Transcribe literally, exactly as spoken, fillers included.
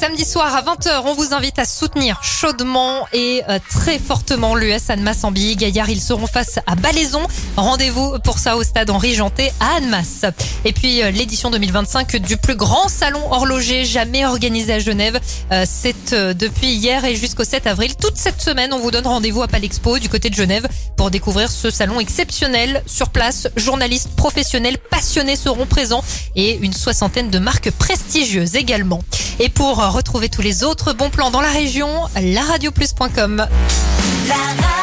Samedi soir à vingt heures, on vous invite à soutenir chaudement et euh, très fortement l'U S Annemasse en Billy Gaillard. Ils seront face à Balaison. Rendez-vous pour ça au stade Henri Janté à Annemasse. Et puis euh, l'édition deux mille vingt-cinq du plus grand salon horloger jamais organisé à Genève. Euh, c'est euh, depuis hier et jusqu'au sept avril. Toute cette semaine, on vous donne rendez-vous à Palexpo du côté de Genève pour découvrir ce salon exceptionnel. Sur place, journalistes professionnels passionnés seront présents et une soixantaine de marques prestigieuses également. Et pour retrouver tous les autres bons plans dans la région, la radio plus point com.